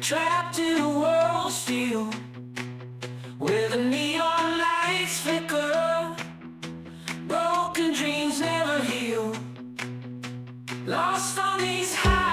trapped in a world of steel, where the neon lights flicker, broken dreams never heal. Lost on these highways